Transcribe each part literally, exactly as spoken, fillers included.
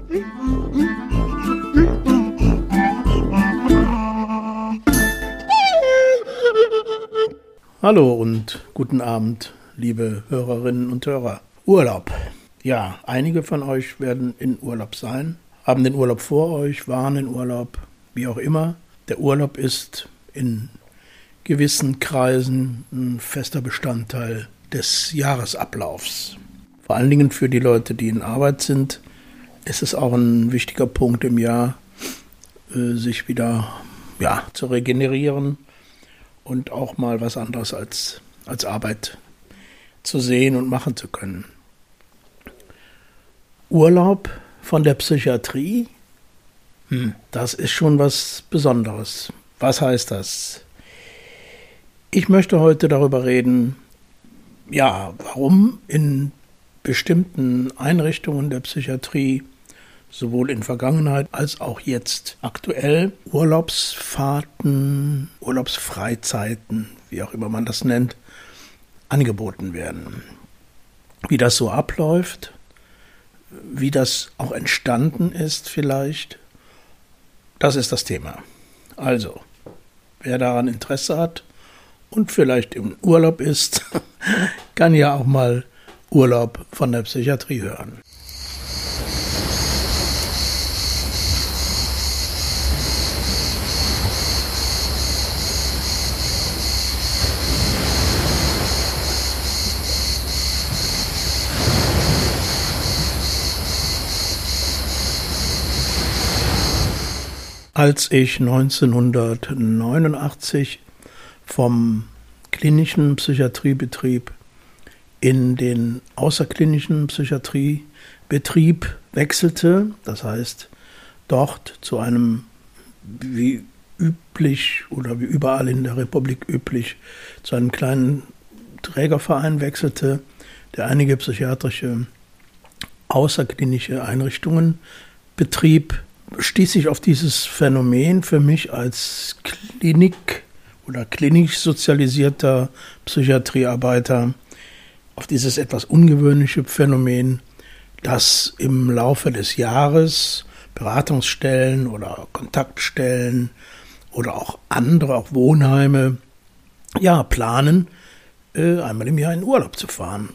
Hallo und guten Abend, liebe Hörerinnen und Hörer. Urlaub. Ja, einige von euch werden in Urlaub sein, haben den Urlaub vor euch, waren in Urlaub, wie auch immer. Der Urlaub ist in gewissen Kreisen ein fester Bestandteil des Jahresablaufs. Vor allen Dingen für die Leute, die in Arbeit sind, ist es auch ein wichtiger Punkt im Jahr, äh, sich wieder ja, zu regenerieren und auch mal was anderes als, als Arbeit zu sehen und machen zu können. Urlaub von der Psychiatrie, hm, das ist schon was Besonderes. Was heißt das? Ich möchte heute darüber reden, ja, warum in bestimmten Einrichtungen der Psychiatrie sowohl in Vergangenheit als auch jetzt aktuell Urlaubsfahrten, Urlaubsfreizeiten, wie auch immer man das nennt, angeboten werden. Wie das so abläuft, wie das auch entstanden ist vielleicht, das ist das Thema. Also, wer daran Interesse hat und vielleicht im Urlaub ist, kann ja auch mal Urlaub von der Psychiatrie hören. Als ich neunzehnhundertneunundachtzig vom klinischen Psychiatriebetrieb in den außerklinischen Psychiatriebetrieb wechselte, das heißt dort zu einem, wie üblich oder wie überall in der Republik üblich, zu einem kleinen Trägerverein wechselte, der einige psychiatrische außerklinische Einrichtungen betrieb, stieß ich auf dieses Phänomen für mich als Klinik- oder klinisch sozialisierter Psychiatriearbeiter, auf dieses etwas ungewöhnliche Phänomen, dass im Laufe des Jahres Beratungsstellen oder Kontaktstellen oder auch andere, auch Wohnheime, ja, planen, äh, einmal im Jahr in Urlaub zu fahren.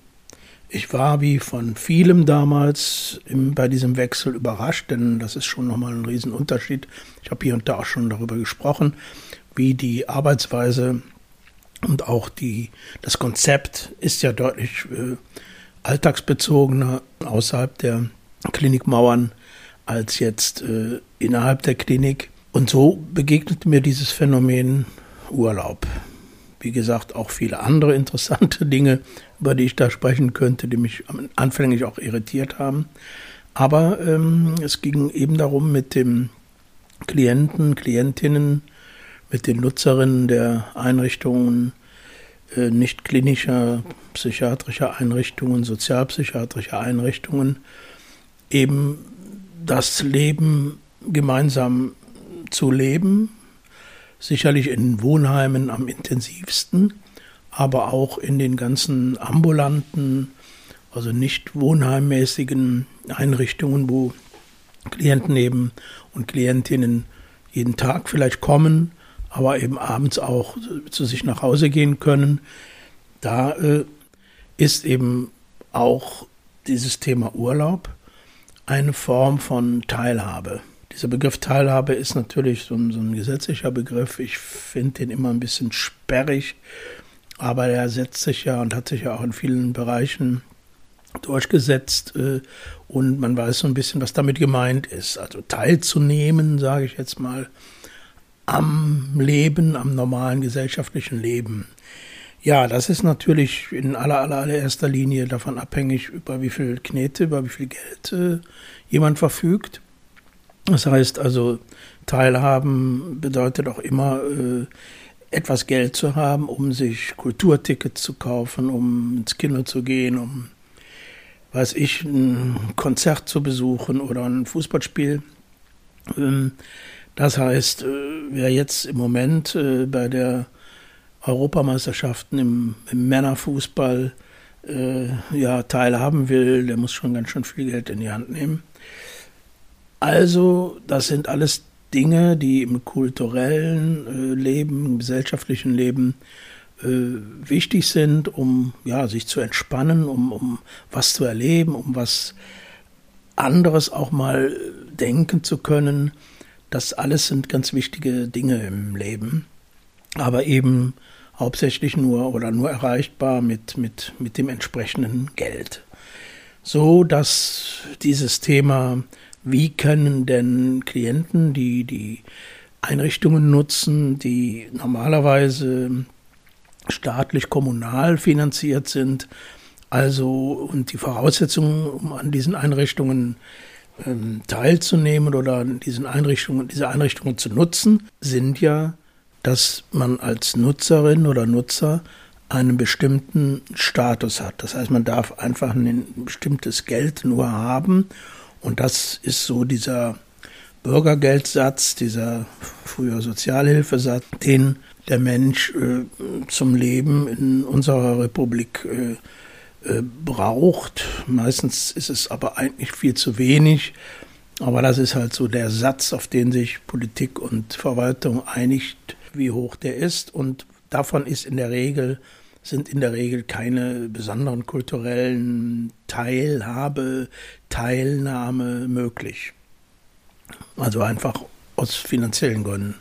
Ich war wie von vielem damals im, bei diesem Wechsel überrascht, denn das ist schon nochmal ein Riesenunterschied. Ich habe hier und da auch schon darüber gesprochen, wie die Arbeitsweise und auch die, das Konzept ist ja deutlich äh, alltagsbezogener außerhalb der Klinikmauern als jetzt äh, innerhalb der Klinik. Und so begegnete mir dieses Phänomen Urlaub. Wie gesagt, auch viele andere interessante Dinge, über die ich da sprechen könnte, die mich anfänglich auch irritiert haben. Aber ähm, es ging eben darum, mit dem Klienten, Klientinnen, mit den Nutzerinnen der Einrichtungen, äh, nicht klinischer, psychiatrischer Einrichtungen, sozialpsychiatrischer Einrichtungen, eben das Leben gemeinsam zu leben, sicherlich in Wohnheimen am intensivsten, aber auch in den ganzen ambulanten, also nicht wohnheimmäßigen Einrichtungen, wo Klienten eben und Klientinnen jeden Tag vielleicht kommen, aber eben abends auch zu sich nach Hause gehen können. Da äh, ist eben auch dieses Thema Urlaub eine Form von Teilhabe. Dieser Begriff Teilhabe ist natürlich so ein, so ein gesetzlicher Begriff. Ich finde den immer ein bisschen sperrig, aber er setzt sich ja und hat sich ja auch in vielen Bereichen durchgesetzt äh, und man weiß so ein bisschen, was damit gemeint ist. Also teilzunehmen, sage ich jetzt mal, am Leben, am normalen gesellschaftlichen Leben. Ja, das ist natürlich in aller, aller, allererster Linie davon abhängig, über wie viel Knete, über wie viel Geld äh, jemand verfügt. Das heißt also, Teilhaben bedeutet auch immer, äh, etwas Geld zu haben, um sich Kulturtickets zu kaufen, um ins Kino zu gehen, um, weiß ich, ein Konzert zu besuchen oder ein Fußballspiel. Ähm, das heißt, äh, wer jetzt im Moment äh, bei der Europameisterschaften im, im Männerfußball äh, ja, teilhaben will, der muss schon ganz schön viel Geld in die Hand nehmen. Also das sind alles Dinge, die im kulturellen äh, Leben, im gesellschaftlichen Leben äh, wichtig sind, um ja, sich zu entspannen, um, um was zu erleben, um was anderes auch mal denken zu können. Das alles sind ganz wichtige Dinge im Leben, aber eben hauptsächlich nur oder nur erreichbar mit, mit, mit dem entsprechenden Geld. So dass dieses Thema, wie können denn Klienten, die die Einrichtungen nutzen, die normalerweise staatlich, kommunal finanziert sind, also und die Voraussetzungen, um an diesen Einrichtungen ähm, teilzunehmen oder an diesen Einrichtungen, diese Einrichtungen zu nutzen, sind ja, dass man als Nutzerin oder Nutzer einen bestimmten Status hat. Das heißt, man darf einfach ein bestimmtes Geld nur haben. Und das ist so dieser Bürgergeldsatz, dieser früher Sozialhilfesatz, den der Mensch äh, zum Leben in unserer Republik äh, äh, braucht. Meistens ist es aber eigentlich viel zu wenig. Aber das ist halt so der Satz, auf den sich Politik und Verwaltung einigt, wie hoch der ist. Und davon ist in der Regel, sind in der Regel keine besonderen kulturellen Teilhabe, Teilnahme möglich. Also einfach aus finanziellen Gründen.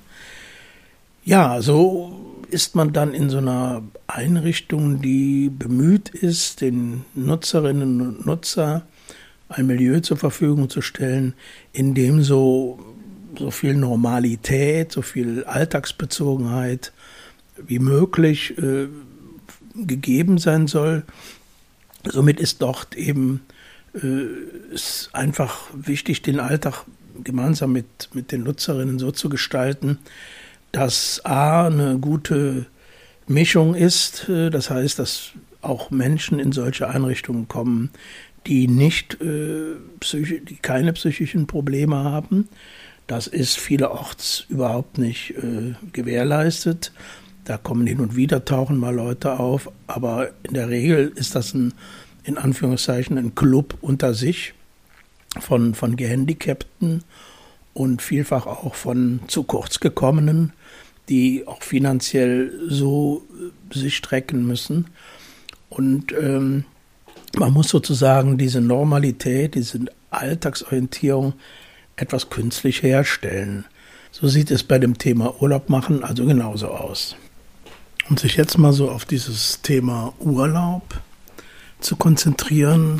Ja, so ist man dann in so einer Einrichtung, die bemüht ist, den Nutzerinnen und Nutzer ein Milieu zur Verfügung zu stellen, in dem so, so viel Normalität, so viel Alltagsbezogenheit wie möglich äh, gegeben sein soll. Somit ist dort eben äh, ist einfach wichtig, den Alltag gemeinsam mit, mit den Nutzerinnen so zu gestalten, dass A, eine gute Mischung ist, äh, das heißt, dass auch Menschen in solche Einrichtungen kommen, die nicht, äh, psychi- die keine psychischen Probleme haben. Das ist vielerorts überhaupt nicht äh, gewährleistet. Da kommen hin und wieder, tauchen mal Leute auf, aber in der Regel ist das ein, in Anführungszeichen, ein Club unter sich von, von Gehandicapten und vielfach auch von zu kurz gekommenen, die auch finanziell so sich strecken müssen. Und ähm, man muss sozusagen diese Normalität, diese Alltagsorientierung etwas künstlich herstellen. So sieht es bei dem Thema Urlaub machen also genauso aus. Um sich jetzt mal so auf dieses Thema Urlaub zu konzentrieren,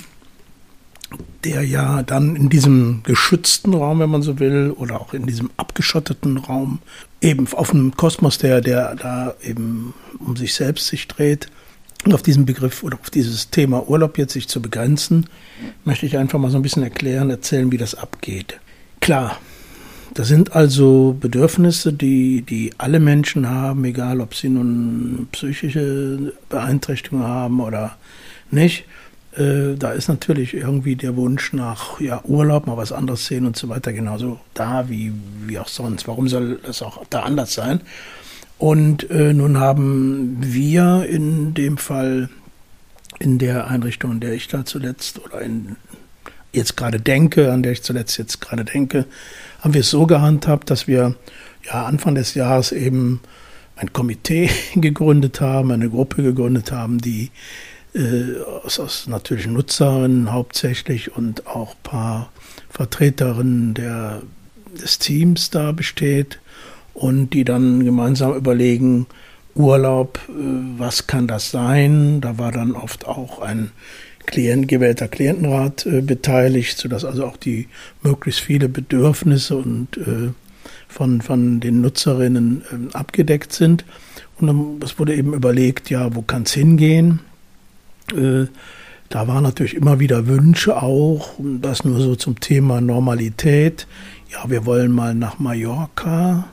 der ja dann in diesem geschützten Raum, wenn man so will, oder auch in diesem abgeschotteten Raum, eben auf einem Kosmos, der, der da eben um sich selbst sich dreht, und auf diesen Begriff oder auf dieses Thema Urlaub jetzt sich zu begrenzen, möchte ich einfach mal so ein bisschen erklären, erzählen, wie das abgeht. Klar, das sind also Bedürfnisse, die, die alle Menschen haben, egal ob sie nun psychische Beeinträchtigungen haben oder nicht. Äh, da ist natürlich irgendwie der Wunsch nach ja, Urlaub, mal was anderes sehen und so weiter genauso da wie, wie auch sonst. Warum soll das auch da anders sein? Und äh, nun haben wir in dem Fall in der Einrichtung, in der ich da zuletzt oder in, jetzt gerade denke, an der ich zuletzt jetzt gerade denke, haben wir es so gehandhabt, dass wir ja Anfang des Jahres eben ein Komitee gegründet haben, eine Gruppe gegründet haben, die äh, aus, aus natürlich Nutzerinnen hauptsächlich und auch ein paar Vertreterinnen der, des Teams da besteht. Und die dann gemeinsam überlegen, Urlaub, was kann das sein? Da war dann oft auch ein Klient, gewählter Klientenrat äh, beteiligt, sodass also auch die möglichst viele Bedürfnisse und äh, von, von den Nutzerinnen äh, abgedeckt sind. Und dann, es wurde eben überlegt, ja, wo kann es hingehen? Äh, da waren natürlich immer wieder Wünsche auch, das nur so zum Thema Normalität. Ja, wir wollen mal nach Mallorca.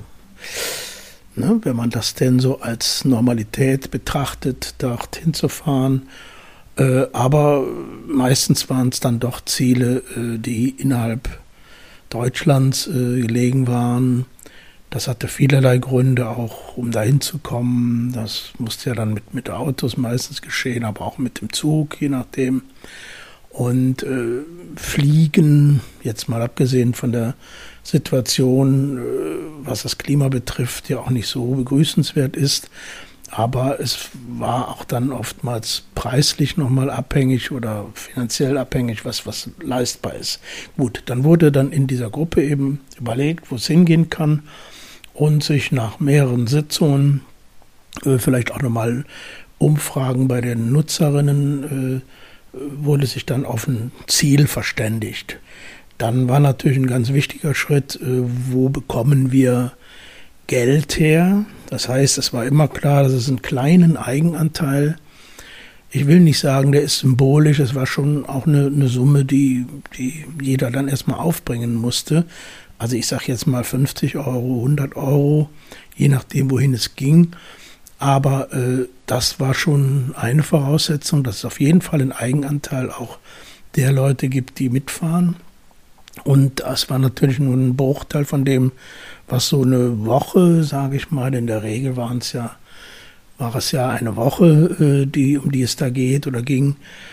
Ne, wenn man das denn so als Normalität betrachtet, dorthin zu fahren. Äh, aber meistens waren es dann doch Ziele, äh, die innerhalb Deutschlands äh, gelegen waren. Das hatte vielerlei Gründe, auch um dahin zu kommen. Das musste ja dann mit, mit Autos meistens geschehen, aber auch mit dem Zug, je nachdem. Und äh, Fliegen, jetzt mal abgesehen von der Situation, äh, was das Klima betrifft, ja auch nicht so begrüßenswert ist. Aber es war auch dann oftmals preislich nochmal abhängig oder finanziell abhängig, was, was leistbar ist. Gut, dann wurde dann in dieser Gruppe eben überlegt, wo es hingehen kann und sich nach mehreren Sitzungen, äh, vielleicht auch nochmal Umfragen bei den Nutzerinnen, äh, wurde sich dann auf ein Ziel verständigt. Dann war natürlich ein ganz wichtiger Schritt, äh, wo bekommen wir Geld her. Das heißt, es war immer klar, dass es einen kleinen Eigenanteil, ich will nicht sagen, der ist symbolisch, es war schon auch eine, eine Summe, die, die jeder dann erstmal aufbringen musste. Also ich sage jetzt mal fünfzig Euro, hundert Euro, je nachdem, wohin es ging. Aber äh, das war schon eine Voraussetzung, dass es auf jeden Fall einen Eigenanteil auch der Leute gibt, die mitfahren. Und das war natürlich nur ein Bruchteil von dem, was so eine Woche, sage ich mal, in der Regel waren es ja, war es ja eine Woche, die, um die es da geht oder ging.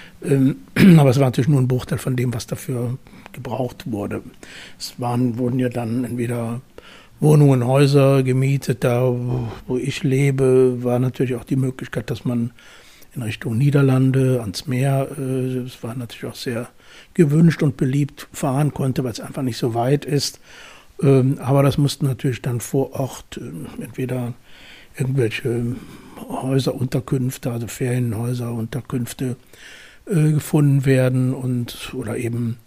Aber es war natürlich nur ein Bruchteil von dem, was dafür gebraucht wurde. Es waren, wurden ja dann entweder Wohnungen, Häuser gemietet. Da, wo ich lebe, war natürlich auch die Möglichkeit, dass man in Richtung Niederlande, ans Meer, es war natürlich auch sehr gewünscht und beliebt, fahren konnte, weil es einfach nicht so weit ist. Aber das mussten natürlich dann vor Ort entweder irgendwelche Häuserunterkünfte, also Ferienhäuser, Unterkünfte äh, gefunden werden und oder eben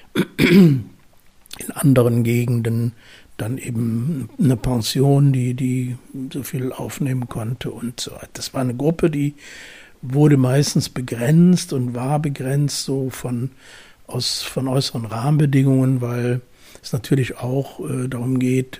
in anderen Gegenden dann eben eine Pension, die, die so viel aufnehmen konnte und so weiter. Das war eine Gruppe, die wurde meistens begrenzt und war begrenzt so von, aus, von äußeren Rahmenbedingungen, weil es natürlich auch äh, darum geht,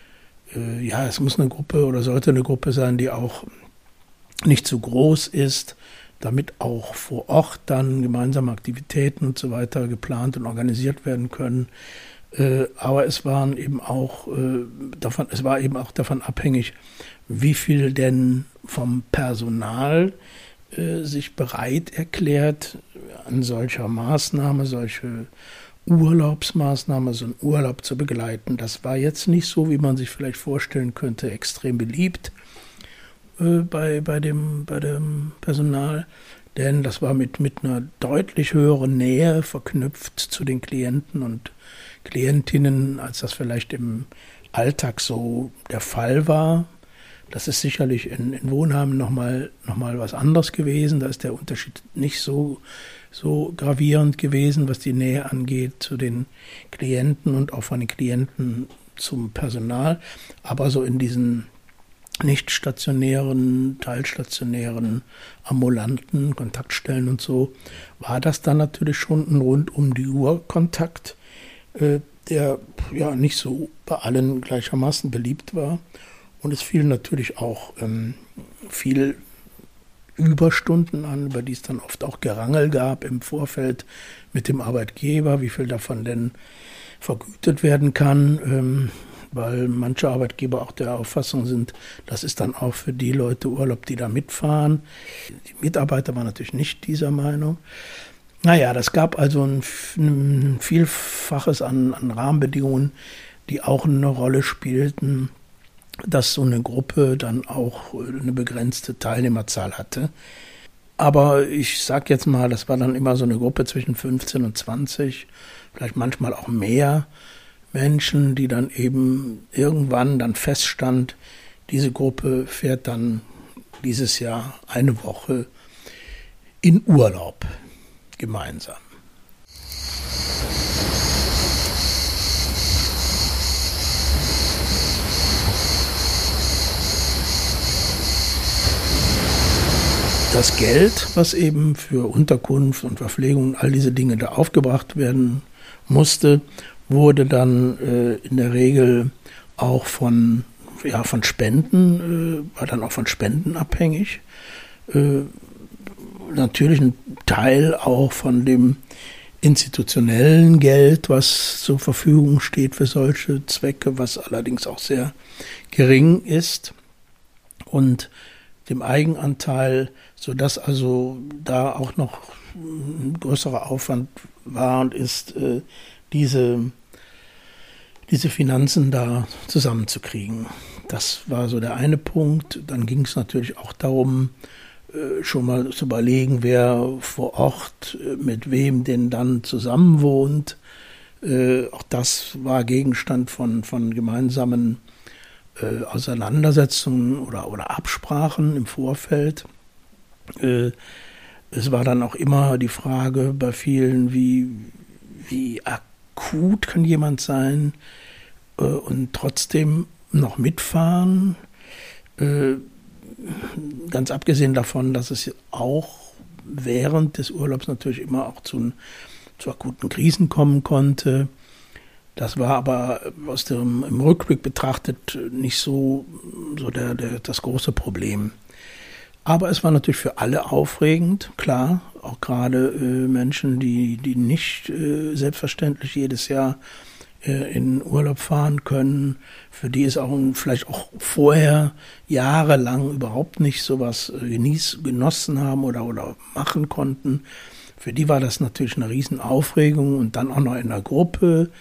äh, ja, es muss eine Gruppe oder sollte eine Gruppe sein, die auch nicht zu groß ist, damit auch vor Ort dann gemeinsame Aktivitäten und so weiter geplant und organisiert werden können. Äh, aber es waren eben auch äh, davon, es war eben auch davon abhängig, wie viel denn vom Personal äh, sich bereit erklärt, an solcher Maßnahme, solche Urlaubsmaßnahme, so einen Urlaub zu begleiten. Das war jetzt nicht so, wie man sich vielleicht vorstellen könnte, extrem beliebt äh, bei, bei, dem, bei dem Personal, denn das war mit, mit einer deutlich höheren Nähe verknüpft zu den Klienten und Klientinnen, als das vielleicht im Alltag so der Fall war. Das ist sicherlich in, in Wohnheimen nochmal noch mal was anderes gewesen. Da ist der Unterschied nicht so, so gravierend gewesen, was die Nähe angeht zu den Klienten und auch von den Klienten zum Personal. Aber so in diesen nicht stationären, teilstationären, ambulanten Kontaktstellen und so war das dann natürlich schon ein rund um die Uhr Kontakt, äh, der ja nicht so bei allen gleichermaßen beliebt war. Und es fiel natürlich auch ähm, viel Überstunden an, über die es dann oft auch Gerangel gab im Vorfeld mit dem Arbeitgeber, wie viel davon denn vergütet werden kann, ähm, weil manche Arbeitgeber auch der Auffassung sind, das ist dann auch für die Leute Urlaub, die da mitfahren. Die Mitarbeiter waren natürlich nicht dieser Meinung. Naja, das gab also ein, ein Vielfaches an, an Rahmenbedingungen, die auch eine Rolle spielten, dass so eine Gruppe dann auch eine begrenzte Teilnehmerzahl hatte. Aber ich sag jetzt mal, das war dann immer so eine Gruppe zwischen fünfzehn und zwanzig, vielleicht manchmal auch mehr Menschen, die dann eben irgendwann dann feststand, diese Gruppe fährt dann dieses Jahr eine Woche in Urlaub gemeinsam. Das Geld, was eben für Unterkunft und Verpflegung und all diese Dinge da aufgebracht werden musste, wurde dann äh, in der Regel auch von, ja, von Spenden, äh, war dann auch von Spenden abhängig. Äh, natürlich ein Teil auch von dem institutionellen Geld, was zur Verfügung steht für solche Zwecke, was allerdings auch sehr gering ist. Und dem Eigenanteil, sodass also da auch noch ein größerer Aufwand war und ist, äh, diese, diese Finanzen da zusammenzukriegen. Das war so der eine Punkt. Dann ging es natürlich auch darum, äh, schon mal zu überlegen, wer vor Ort äh, mit wem denn dann zusammenwohnt. Äh, auch das war Gegenstand von, von gemeinsamen äh, Auseinandersetzungen oder, oder Absprachen im Vorfeld. Äh, es war dann auch immer die Frage bei vielen, wie, wie akut kann jemand sein äh, und trotzdem noch mitfahren. Äh, ganz abgesehen davon, dass es auch während des Urlaubs natürlich immer auch zu, zu akuten Krisen kommen konnte. Das war aber aus dem im Rückblick betrachtet nicht so, so der, der, das große Problem. Aber es war natürlich für alle aufregend, klar, auch gerade äh, Menschen, die, die nicht äh, selbstverständlich jedes Jahr äh, in Urlaub fahren können, für die es auch vielleicht auch vorher jahrelang überhaupt nicht sowas äh, genieß, genossen haben oder, oder machen konnten. Für die war das natürlich eine Riesenaufregung und dann auch noch in einer Gruppe,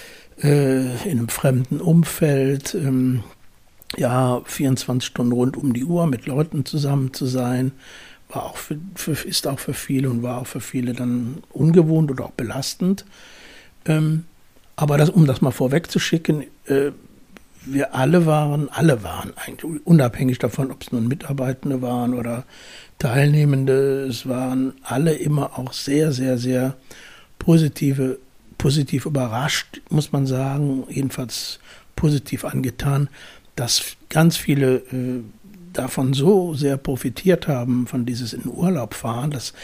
äh, in einem fremden Umfeld, ähm, ja, vierundzwanzig Stunden rund um die Uhr mit Leuten zusammen zu sein, war auch für, für, ist auch für viele und war auch für viele dann ungewohnt oder auch belastend. Ähm, aber das, um das mal vorwegzuschicken, äh, wir alle waren, alle waren eigentlich, unabhängig davon, ob es nun Mitarbeitende waren oder Teilnehmende, es waren alle immer auch sehr, sehr, sehr positive, positiv überrascht, muss man sagen, jedenfalls positiv angetan, dass ganz viele äh, davon so sehr profitiert haben, von dieses in Urlaub fahren, dass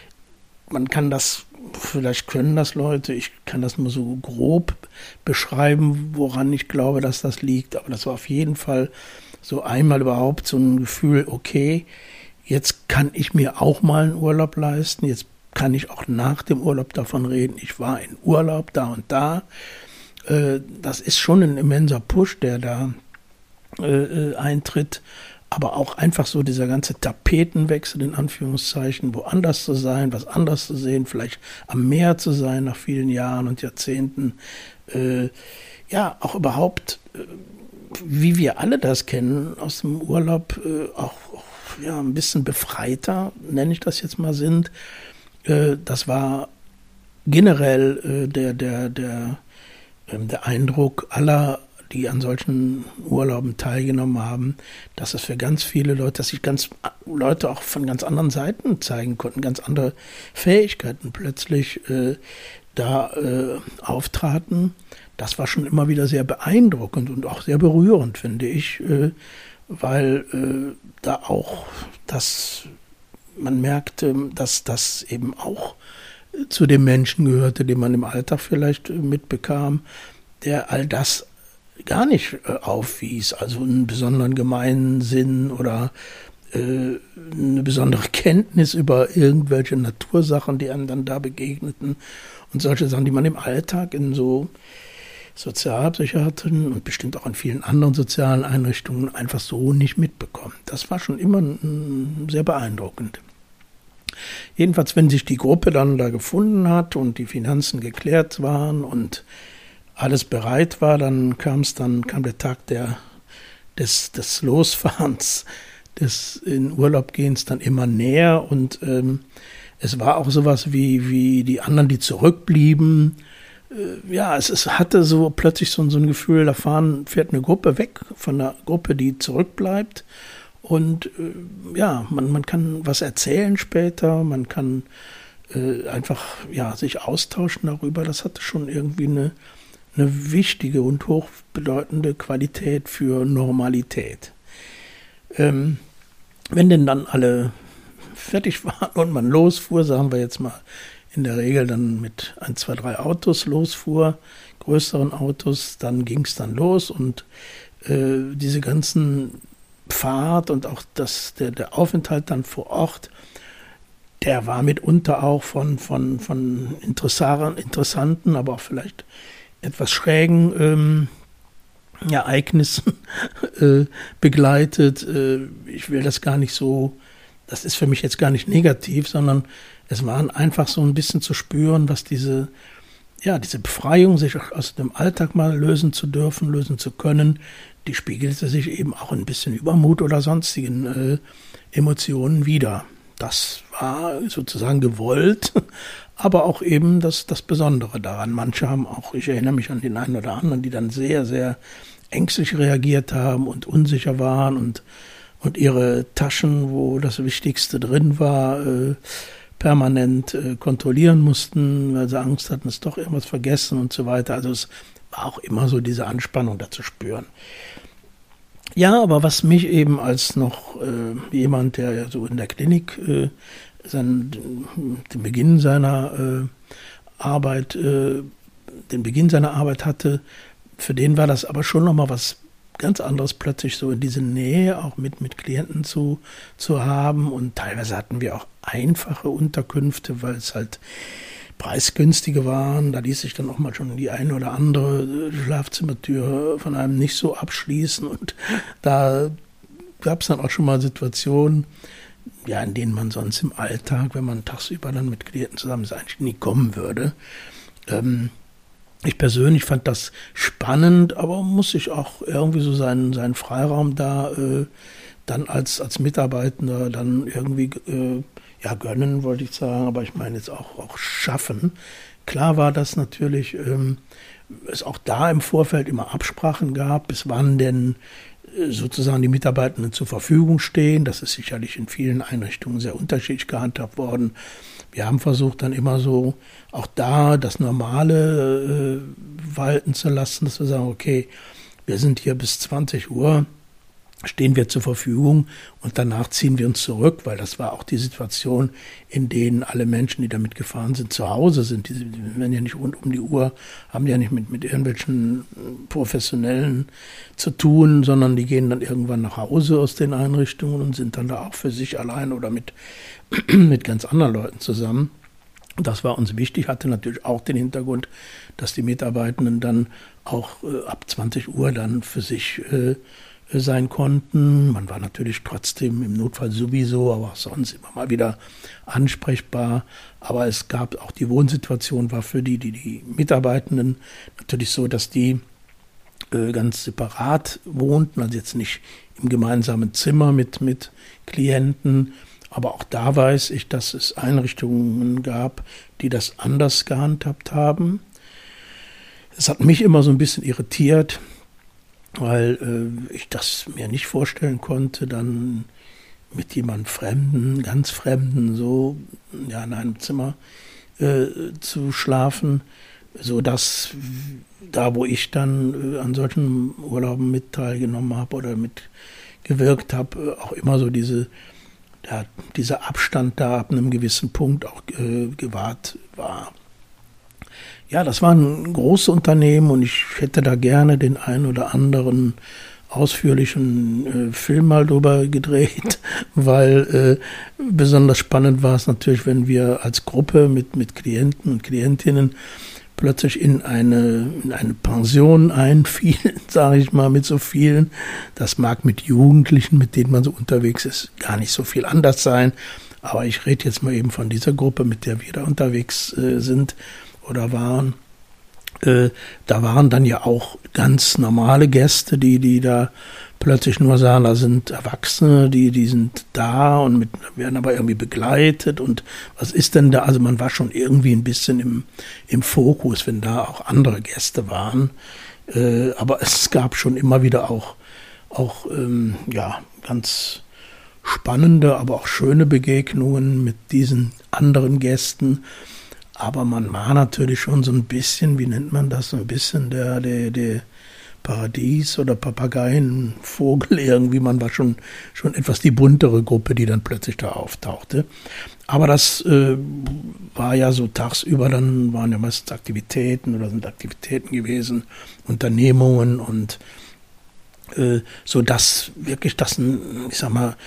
man kann das, vielleicht können das Leute, ich kann das nur so grob beschreiben, woran ich glaube, dass das liegt, aber das war auf jeden Fall so einmal überhaupt so ein Gefühl, okay, jetzt kann ich mir auch mal einen Urlaub leisten, jetzt kann ich auch nach dem Urlaub davon reden, ich war in Urlaub da und da. Äh, das ist schon ein immenser Push, der da Äh, eintritt, aber auch einfach so dieser ganze Tapetenwechsel in Anführungszeichen, woanders zu sein, was anders zu sehen, vielleicht am Meer zu sein nach vielen Jahren und Jahrzehnten, äh, ja, auch überhaupt, äh, wie wir alle das kennen aus dem Urlaub, äh, auch, auch ja, ein bisschen befreiter, nenne ich das jetzt mal, sind. Äh, das war generell äh, der, der, der, äh, der Eindruck aller, die an solchen Urlauben teilgenommen haben, dass es für ganz viele Leute, dass sich ganz Leute auch von ganz anderen Seiten zeigen konnten, ganz andere Fähigkeiten plötzlich äh, da äh, auftraten. Das war schon immer wieder sehr beeindruckend und auch sehr berührend, finde ich, äh, weil äh, da auch das, man merkte, dass das eben auch zu dem Menschen gehörte, den man im Alltag vielleicht mitbekam, der all das gar nicht äh, aufwies, also einen besonderen Gemeinsinn oder äh, eine besondere Kenntnis über irgendwelche Natursachen, die einem dann da begegneten und solche Sachen, die man im Alltag in so Sozialpsychiatrien und bestimmt auch in vielen anderen sozialen Einrichtungen einfach so nicht mitbekommt. Das war schon immer m, sehr beeindruckend. Jedenfalls, wenn sich die Gruppe dann da gefunden hat und die Finanzen geklärt waren und alles bereit war, dann kam es dann, kam der Tag der, des, des Losfahrens, des in Urlaub gehens dann immer näher und ähm, es war auch sowas wie, wie die anderen, die zurückblieben. Äh, ja, es, es hatte so plötzlich so, so ein Gefühl, da fahren, fährt eine Gruppe weg von einer Gruppe, die zurückbleibt und äh, ja, man, man kann was erzählen später, man kann äh, einfach ja, sich austauschen darüber, das hatte schon irgendwie eine eine wichtige und hochbedeutende Qualität für Normalität. Ähm, wenn denn dann alle fertig waren und man losfuhr, sagen wir jetzt mal in der Regel dann mit ein, zwei, drei Autos losfuhr, größeren Autos, dann ging es dann los und äh, diese ganzen Fahrt und auch das, der, der Aufenthalt dann vor Ort, der war mitunter auch von, von, von interessanten, aber auch vielleicht etwas schrägen ähm, Ereignissen äh, begleitet. Äh, ich will das gar nicht so, das ist für mich jetzt gar nicht negativ, sondern es waren einfach so ein bisschen zu spüren, was diese, ja, diese Befreiung, sich aus dem Alltag mal lösen zu dürfen, lösen zu können, die spiegelte sich eben auch ein bisschen Übermut oder sonstigen äh, Emotionen wider. Das war sozusagen gewollt, aber auch eben das, das Besondere daran. Manche haben auch, ich erinnere mich an den einen oder anderen, die dann sehr, sehr ängstlich reagiert haben und unsicher waren und, und ihre Taschen, wo das Wichtigste drin war, äh, permanent äh, kontrollieren mussten, weil sie Angst hatten, es doch irgendwas vergessen und so weiter. Also es war auch immer so diese Anspannung da zu spüren. Ja, aber was mich eben als noch äh, jemand, der ja so in der Klinik äh, sein, den Beginn seiner äh, Arbeit, äh, den Beginn seiner Arbeit hatte, für den war das aber schon nochmal was ganz anderes, plötzlich so in diese Nähe auch mit, mit Klienten zu, zu haben. Und teilweise hatten wir auch einfache Unterkünfte, weil es halt preisgünstige waren. Da ließ sich dann auch mal schon die eine oder andere Schlafzimmertür von einem nicht so abschließen. Und da gab es dann auch schon mal Situationen, ja, in denen man sonst im Alltag, wenn man tagsüber dann mit Klienten zusammen ist, eigentlich nie kommen würde. Ähm, Ich persönlich fand das spannend, aber muss sich auch irgendwie so seinen, seinen Freiraum da äh, dann als, als Mitarbeitender dann irgendwie äh, ja, gönnen, wollte ich sagen, aber ich meine jetzt auch, auch schaffen. Klar war das natürlich, ähm, es auch da im Vorfeld immer Absprachen gab, bis wann denn äh, sozusagen die Mitarbeitenden zur Verfügung stehen. Das ist sicherlich in vielen Einrichtungen sehr unterschiedlich gehandhabt worden. Wir haben versucht dann immer so, auch da das Normale äh, walten zu lassen, dass wir sagen, okay, wir sind hier bis zwanzig Uhr, stehen wir zur Verfügung und danach ziehen wir uns zurück, weil das war auch die Situation, in denen alle Menschen, die damit gefahren sind, zu Hause sind. Die werden ja nicht rund um die Uhr, haben ja nicht mit, mit irgendwelchen Professionellen zu tun, sondern die gehen dann irgendwann nach Hause aus den Einrichtungen und sind dann da auch für sich allein oder mit, mit ganz anderen Leuten zusammen. Das war uns wichtig, hatte natürlich auch den Hintergrund, dass die Mitarbeitenden dann auch äh, ab zwanzig Uhr dann für sich äh, sein konnten. Man war natürlich trotzdem im Notfall sowieso, aber auch sonst immer mal wieder ansprechbar. Aber es gab auch die Wohnsituation, war für die, die, die Mitarbeitenden natürlich so, dass die äh, ganz separat wohnten, also jetzt nicht im gemeinsamen Zimmer mit, mit Klienten. Aber auch da weiß ich, dass es Einrichtungen gab, die das anders gehandhabt haben. Es hat mich immer so ein bisschen irritiert, weil äh, ich das mir nicht vorstellen konnte, dann mit jemandem Fremden, ganz Fremden, so ja, in einem Zimmer äh, zu schlafen, so dass da, wo ich dann äh, an solchen Urlauben mit teilgenommen habe oder mitgewirkt habe, auch immer so diese, ja, dieser Abstand da ab einem gewissen Punkt auch äh, gewahrt war. Ja, das waren große Unternehmen und ich hätte da gerne den einen oder anderen ausführlichen äh, Film mal drüber gedreht, weil äh, besonders spannend war es natürlich, wenn wir als Gruppe mit, mit Klienten und Klientinnen plötzlich in eine, in eine Pension einfielen, sage ich mal, mit so vielen. Das mag mit Jugendlichen, mit denen man so unterwegs ist, gar nicht so viel anders sein. Aber ich rede jetzt mal eben von dieser Gruppe, mit der wir da unterwegs äh, sind oder waren. Äh, da waren dann ja auch ganz normale Gäste, die, die da plötzlich nur sagen, da sind Erwachsene, die, die sind da und mit, werden aber irgendwie begleitet und was ist denn da? Also man war schon irgendwie ein bisschen im, im Fokus, wenn da auch andere Gäste waren. Äh, aber es gab schon immer wieder auch, auch ähm, ja, ganz spannende, aber auch schöne Begegnungen mit diesen anderen Gästen. Aber man war natürlich schon so ein bisschen, wie nennt man das, so ein bisschen der, der, der Paradies- oder Papageienvogel irgendwie. Man war schon, schon etwas die buntere Gruppe, die dann plötzlich da auftauchte. Aber das äh, war ja so tagsüber, dann waren ja meistens Aktivitäten oder sind Aktivitäten gewesen, Unternehmungen und äh, so dass wirklich das ein, ich sag mal,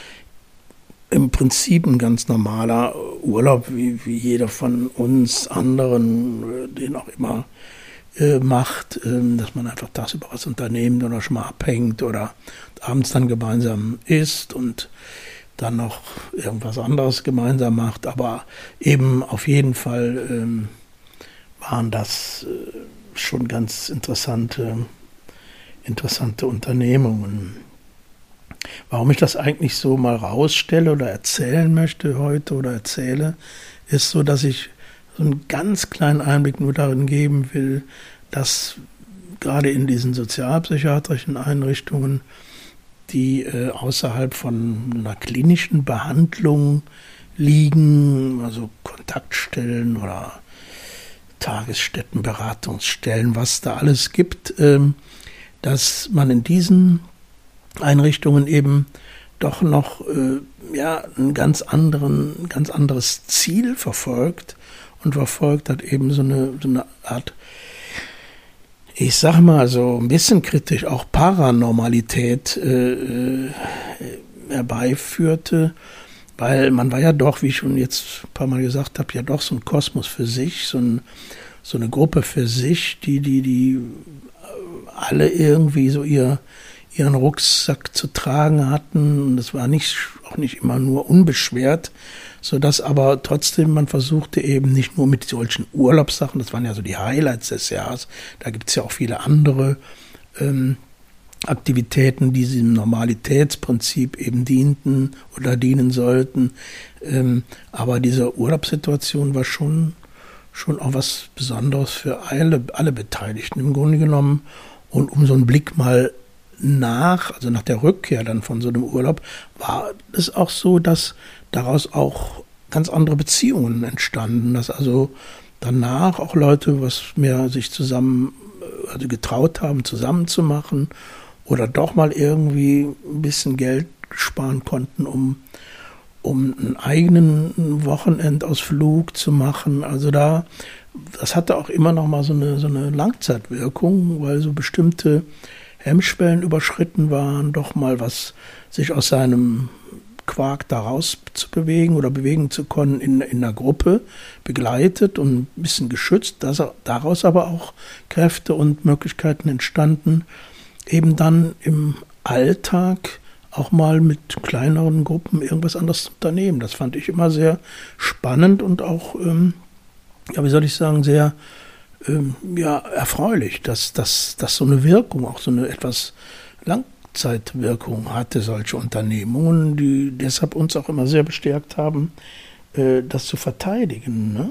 im Prinzip ein ganz normaler Urlaub, wie, wie jeder von uns anderen, den auch immer äh, macht, äh, dass man einfach tagsüber was unternimmt oder schon mal abhängt oder abends dann gemeinsam isst und dann noch irgendwas anderes gemeinsam macht. Aber eben auf jeden Fall ähm, waren das äh, schon ganz interessante, interessante Unternehmungen. Warum ich das eigentlich so mal rausstelle oder erzählen möchte heute oder erzähle, ist so, dass ich so einen ganz kleinen Einblick nur darin geben will, dass gerade in diesen sozialpsychiatrischen Einrichtungen, die äh, außerhalb von einer klinischen Behandlung liegen, also Kontaktstellen oder Tagesstätten, Beratungsstellen, was da alles gibt, ähm, dass man in diesen Einrichtungen eben doch noch äh, ja, ein ganz anderen, ganz anderes Ziel verfolgt und verfolgt hat eben so eine, so eine Art, ich sag mal so ein bisschen kritisch, auch Paranormalität äh, herbeiführte, weil man war ja doch, wie ich schon jetzt ein paar Mal gesagt habe, ja doch so ein Kosmos für sich, so, ein, so eine Gruppe für sich, die, die, die alle irgendwie so ihr, ihren Rucksack zu tragen hatten. Und das war nicht, auch nicht immer nur unbeschwert, sodass aber trotzdem man versuchte eben nicht nur mit solchen Urlaubssachen, das waren ja so die Highlights des Jahres, da gibt es ja auch viele andere ähm, Aktivitäten, die diesem Normalitätsprinzip eben dienten oder dienen sollten. Ähm, aber diese Urlaubssituation war schon, schon auch was Besonderes für alle, alle Beteiligten im Grunde genommen. Und um so einen Blick mal nach, also nach der Rückkehr dann von so einem Urlaub, war es auch so, dass daraus auch ganz andere Beziehungen entstanden, dass also danach auch Leute was mehr sich zusammen, also getraut haben, zusammen zu machen oder doch mal irgendwie ein bisschen Geld sparen konnten, um, um einen eigenen Wochenendausflug zu machen. Also da, das hatte auch immer noch mal so eine, so eine Langzeitwirkung, weil so bestimmte Hemmschwellen überschritten waren, doch mal was sich aus seinem Quark daraus zu bewegen oder bewegen zu können in, in einer Gruppe, begleitet und ein bisschen geschützt, dass daraus aber auch Kräfte und Möglichkeiten entstanden, eben dann im Alltag auch mal mit kleineren Gruppen irgendwas anderes zu unternehmen. Das fand ich immer sehr spannend und auch, ähm, ja, wie soll ich sagen, sehr ähm, ja, erfreulich, dass, dass, dass so eine Wirkung, auch so eine etwas Langzeitwirkung hatte, solche Unternehmungen, die deshalb uns auch immer sehr bestärkt haben, äh, das zu verteidigen, ne?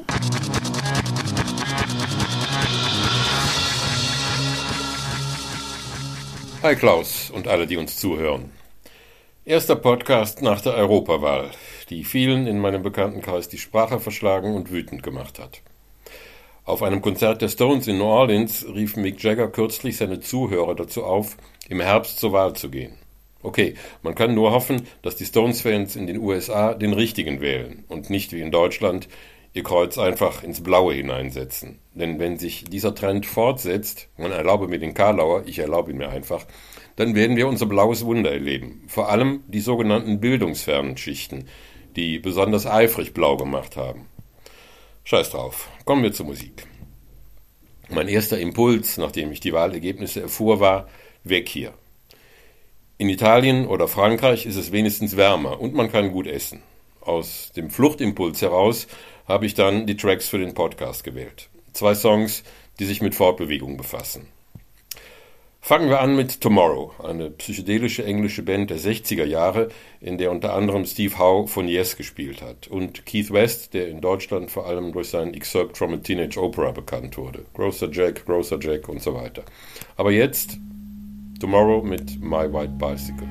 Hi Klaus und alle, die uns zuhören. Erster Podcast nach der Europawahl, die vielen in meinem Bekanntenkreis die Sprache verschlagen und wütend gemacht hat. Auf einem Konzert der Stones in New Orleans rief Mick Jagger kürzlich seine Zuhörer dazu auf, im Herbst zur Wahl zu gehen. Okay, man kann nur hoffen, dass die Stones-Fans in den U S A den richtigen wählen und nicht wie in Deutschland ihr Kreuz einfach ins Blaue hineinsetzen. Denn wenn sich dieser Trend fortsetzt, man erlaube mir den Karlauer, ich erlaube ihn mir einfach, dann werden wir unser blaues Wunder erleben. Vor allem die sogenannten bildungsfernen Schichten, die besonders eifrig blau gemacht haben. Scheiß drauf, kommen wir zur Musik. Mein erster Impuls, nachdem ich die Wahlergebnisse erfuhr, war, weg hier. In Italien oder Frankreich ist es wenigstens wärmer und man kann gut essen. Aus dem Fluchtimpuls heraus habe ich dann die Tracks für den Podcast gewählt. Zwei Songs, die sich mit Fortbewegung befassen. Fangen wir an mit Tomorrow, eine psychedelische englische Band der sechziger Jahre, in der unter anderem Steve Howe von Yes gespielt hat und Keith West, der in Deutschland vor allem durch seinen Excerpt from a Teenage Opera bekannt wurde. Grocer Jack, Grocer Jack und so weiter. Aber jetzt Tomorrow mit My White Bicycle.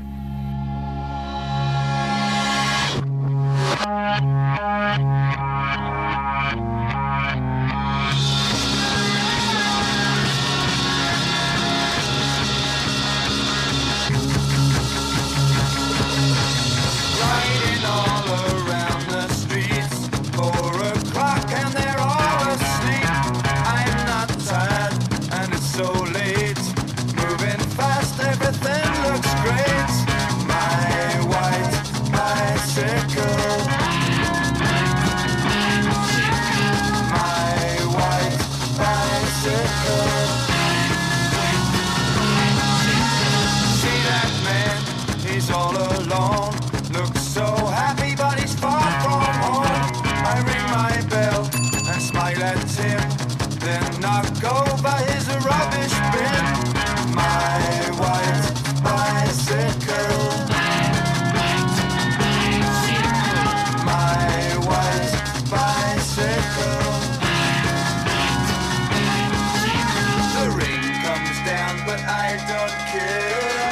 Everything looks great. but I don't care.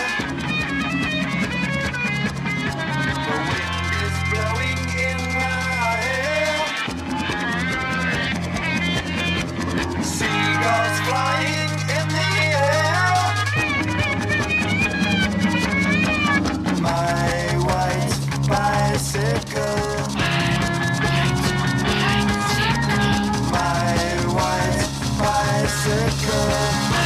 The wind is blowing in my hair. Seagulls flying in the air. My white bicycle. My white bicycle.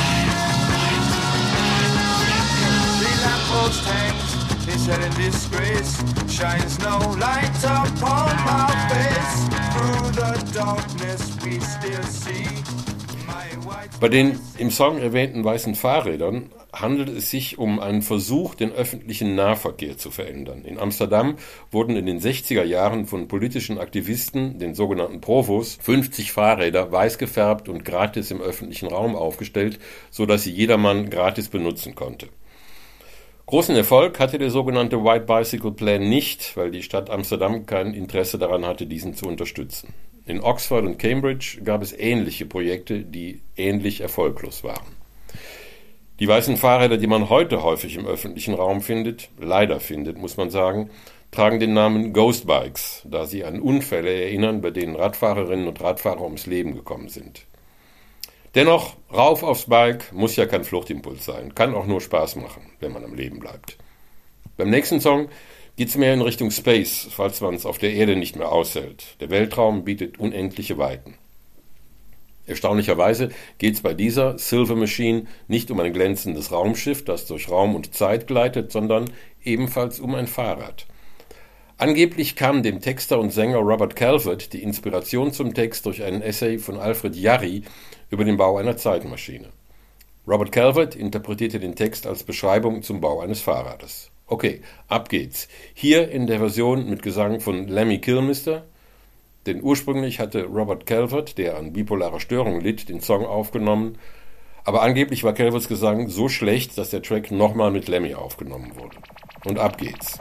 The lamppost hangs, his head in disgrace. Shines no light upon my face. Through the darkness we still see. Bei den im Song erwähnten weißen Fahrrädern handelt es sich um einen Versuch, den öffentlichen Nahverkehr zu verändern. In Amsterdam wurden in den sechziger Jahren von politischen Aktivisten, den sogenannten Provos, fünfzig Fahrräder weiß gefärbt und gratis im öffentlichen Raum aufgestellt, sodass sie jedermann gratis benutzen konnte. Großen Erfolg hatte der sogenannte White Bicycle Plan nicht, weil die Stadt Amsterdam kein Interesse daran hatte, diesen zu unterstützen. In Oxford und Cambridge gab es ähnliche Projekte, die ähnlich erfolglos waren. Die weißen Fahrräder, die man heute häufig im öffentlichen Raum findet, leider findet, muss man sagen, tragen den Namen Ghost Bikes, da sie an Unfälle erinnern, bei denen Radfahrerinnen und Radfahrer ums Leben gekommen sind. Dennoch, rauf aufs Bike muss ja kein Fluchtimpuls sein, kann auch nur Spaß machen, wenn man am Leben bleibt. Beim nächsten Song geht es mehr in Richtung Space, falls man es auf der Erde nicht mehr aushält. Der Weltraum bietet unendliche Weiten. Erstaunlicherweise geht es bei dieser Silver Machine nicht um ein glänzendes Raumschiff, das durch Raum und Zeit gleitet, sondern ebenfalls um ein Fahrrad. Angeblich kam dem Texter und Sänger Robert Calvert die Inspiration zum Text durch einen Essay von Alfred Jarry über den Bau einer Zeitmaschine. Robert Calvert interpretierte den Text als Beschreibung zum Bau eines Fahrrades. Okay, ab geht's. Hier in der Version mit Gesang von Lemmy Kilmister, denn ursprünglich hatte Robert Calvert, der an bipolarer Störung litt, den Song aufgenommen, aber angeblich war Calverts Gesang so schlecht, dass der Track nochmal mit Lemmy aufgenommen wurde. Und ab geht's.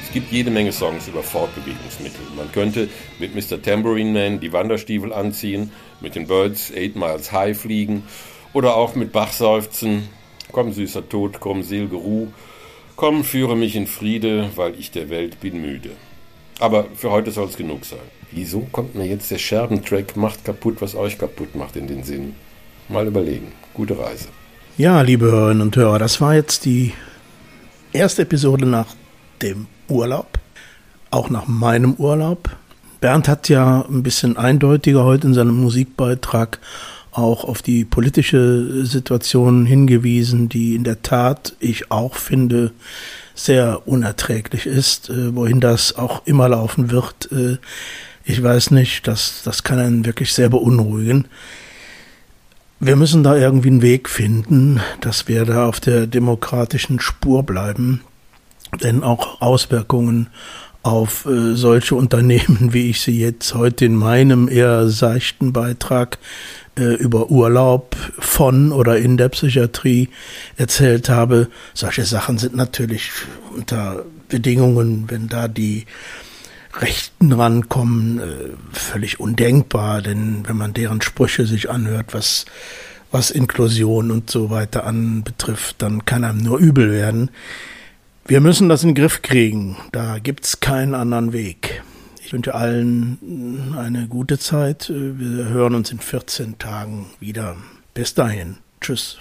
Es gibt jede Menge Songs über Fortbewegungsmittel. Man könnte mit Mister Tambourine Man die Wanderstiefel anziehen, mit den Birds Eight Miles High fliegen oder auch mit Bach seufzen: Komm, süßer Tod, komm, sel'ge Ruh, komm, führe mich in Friede, weil ich der Welt bin müde. Aber für heute soll es genug sein. Wieso kommt mir jetzt der Scherbentrack Macht kaputt, was euch kaputt macht, in den Sinn? Mal überlegen. Gute Reise. Ja, liebe Hörerinnen und Hörer, das war jetzt die erste Episode nach dem Urlaub, auch nach meinem Urlaub. Bernd hat ja ein bisschen eindeutiger heute in seinem Musikbeitrag auch auf die politische Situation hingewiesen, die in der Tat, ich auch finde, sehr unerträglich ist. Äh, wohin das auch immer laufen wird, äh, ich weiß nicht, das, das kann einen wirklich sehr beunruhigen. Wir müssen da irgendwie einen Weg finden, dass wir da auf der demokratischen Spur bleiben, denn auch Auswirkungen auf äh, solche Unternehmen, wie ich sie jetzt heute in meinem eher seichten Beitrag äh, über Urlaub von oder in der Psychiatrie erzählt habe. Solche Sachen sind natürlich unter Bedingungen, wenn da die Rechten rankommen, äh, völlig undenkbar, denn wenn man deren Sprüche sich anhört, was, was Inklusion und so weiter anbetrifft, dann kann einem nur übel werden. Wir müssen das in den Griff kriegen, da gibt's keinen anderen Weg. Ich wünsche allen eine gute Zeit, wir hören uns in vierzehn Tagen wieder. Bis dahin, tschüss.